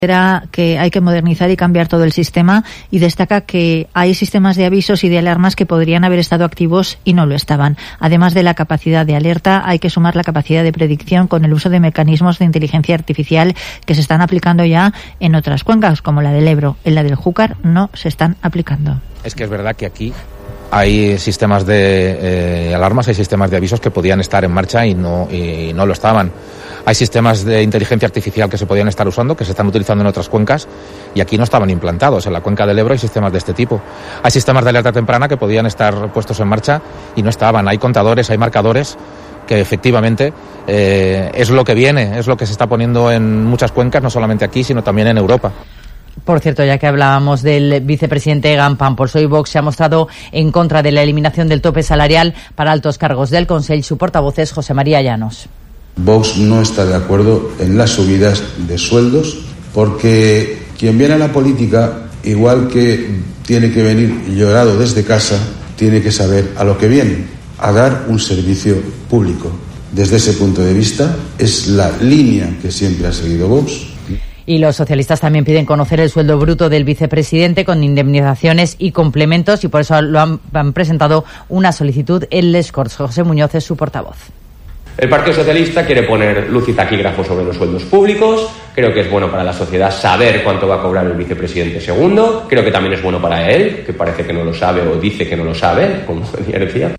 Considera que hay que modernizar y cambiar todo el sistema y destaca que hay sistemas de avisos y de alarmas que podrían haber estado activos y no lo estaban. Además de la capacidad de alerta, hay que sumar la capacidad de predicción con el uso de mecanismos de inteligencia artificial que se están aplicando ya en otras cuencas, como la del Ebro. En la del Júcar no se están aplicando. Es que es verdad que aquí hay sistemas de alarmas, hay sistemas de avisos que podían estar en marcha y no lo estaban. Hay sistemas de inteligencia artificial que se podían estar usando, que se están utilizando en otras cuencas y aquí no estaban implantados. En la cuenca del Ebro hay sistemas de este tipo. Hay sistemas de alerta temprana que podían estar puestos en marcha y no estaban. Hay contadores, hay marcadores que efectivamente es lo que viene, es lo que se está poniendo en muchas cuencas, no solamente aquí, sino también en Europa. Por cierto, ya que hablábamos del vicepresidente Egan Pampos, hoy Vox se ha mostrado en contra de la eliminación del tope salarial para altos cargos del Consell. Su portavoz es José María Llanos. Vox no está de acuerdo en las subidas de sueldos porque quien viene a la política, igual que tiene que venir llorado desde casa, tiene que saber a lo que viene, a dar un servicio público. Desde ese punto de vista es la línea que siempre ha seguido Vox. Y los socialistas también piden conocer el sueldo bruto del vicepresidente con indemnizaciones y complementos y por eso han presentado una solicitud en Les Corts. José Muñoz es su portavoz. El Partido Socialista quiere poner luz y taquígrafo sobre los sueldos públicos. Creo que es bueno para la sociedad saber cuánto va a cobrar el vicepresidente segundo. Creo que también es bueno para él, que parece que no lo sabe o dice que no lo sabe, como decía.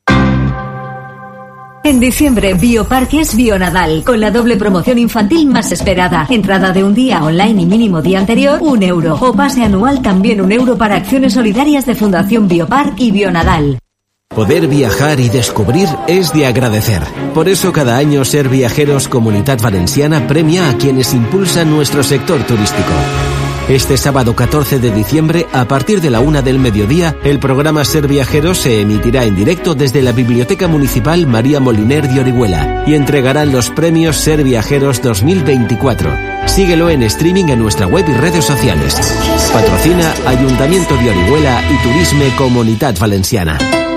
En diciembre, Bioparques Bionadal, con la doble promoción infantil más esperada. Entrada de un día online y mínimo día anterior, €1. O pase anual también €1 para acciones solidarias de Fundación Biopark y Bionadal. Poder viajar y descubrir es de agradecer. Por eso cada año Ser Viajeros Comunitat Valenciana premia a quienes impulsan nuestro sector turístico. Este sábado 14 de diciembre, a partir de la 1 del mediodía, el programa Ser Viajeros se emitirá en directo desde la Biblioteca Municipal María Moliner de Orihuela y entregarán los premios Ser Viajeros 2024. Síguelo en streaming en nuestra web y redes sociales. Patrocina Ayuntamiento de Orihuela y Turisme Comunitat Valenciana.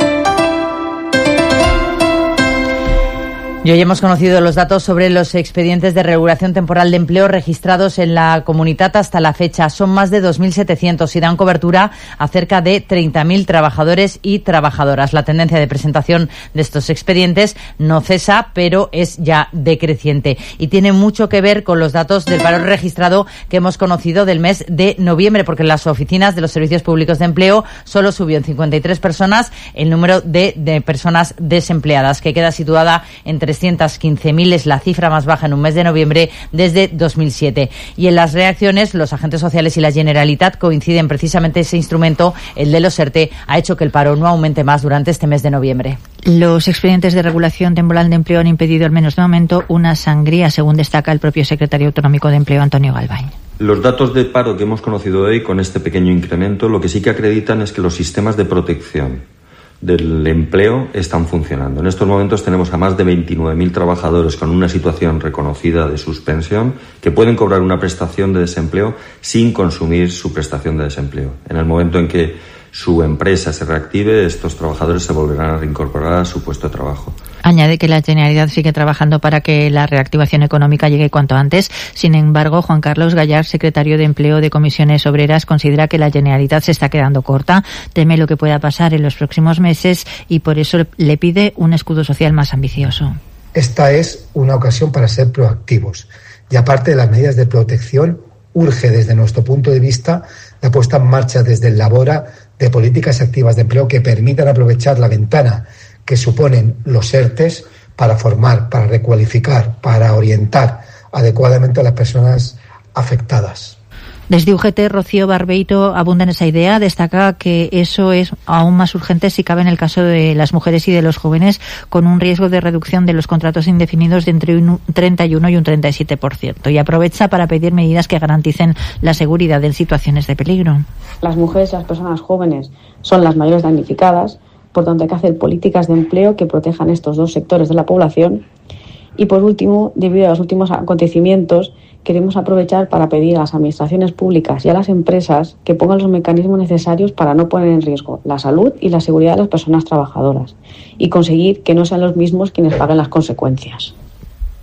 Y hoy hemos conocido los datos sobre los expedientes de regulación temporal de empleo registrados en la comunidad hasta la fecha. Son más de 2.700 y dan cobertura a cerca de 30.000 trabajadores y trabajadoras. La tendencia de presentación de estos expedientes no cesa, pero es ya decreciente. Y tiene mucho que ver con los datos del paro registrado que hemos conocido del mes de noviembre, porque en las oficinas de los servicios públicos de empleo solo subió en 53 personas el número de personas desempleadas, que queda situada en 315.000, es la cifra más baja en un mes de noviembre desde 2007. Y en las reacciones, los agentes sociales y la Generalitat coinciden precisamente. Ese instrumento, el de los ERTE, ha hecho que el paro no aumente más durante este mes de noviembre. Los expedientes de regulación temporal de empleo han impedido, al menos de momento, una sangría, según destaca el propio secretario autonómico de Empleo, Antonio Galván. Los datos de paro que hemos conocido hoy, con este pequeño incremento, lo que sí que acreditan es que los sistemas de protección del empleo están funcionando. En estos momentos tenemos a más de 29.000 trabajadores con una situación reconocida de suspensión que pueden cobrar una prestación de desempleo sin consumir su prestación de desempleo. En el momento en que su empresa se reactive, estos trabajadores se volverán a reincorporar a su puesto de trabajo. Añade que la Generalitat sigue trabajando para que la reactivación económica llegue cuanto antes. Sin embargo, Juan Carlos Gallard, secretario de Empleo de Comisiones Obreras, considera que la Generalitat se está quedando corta, teme lo que pueda pasar en los próximos meses y por eso le pide un escudo social más ambicioso. Esta es una ocasión para ser proactivos y aparte de las medidas de protección, urge desde nuestro punto de vista la puesta en marcha desde el Labora de políticas activas de empleo que permitan aprovechar la ventana que suponen los ERTES para formar, para recualificar, para orientar adecuadamente a las personas afectadas. Desde UGT, Rocío Barbeito abunda en esa idea. Destaca que eso es aún más urgente si cabe en el caso de las mujeres y de los jóvenes, con un riesgo de reducción de los contratos indefinidos de entre un 31 y un 37%. Y aprovecha para pedir medidas que garanticen la seguridad en situaciones de peligro. Las mujeres y las personas jóvenes son las mayores damnificadas, por tanto hay que hacer políticas de empleo que protejan estos dos sectores de la población. Y por último, debido a los últimos acontecimientos, queremos aprovechar para pedir a las administraciones públicas y a las empresas que pongan los mecanismos necesarios para no poner en riesgo la salud y la seguridad de las personas trabajadoras y conseguir que no sean los mismos quienes paguen las consecuencias.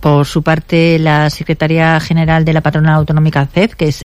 Por su parte, la secretaria general de la patronal autonómica CEF, que es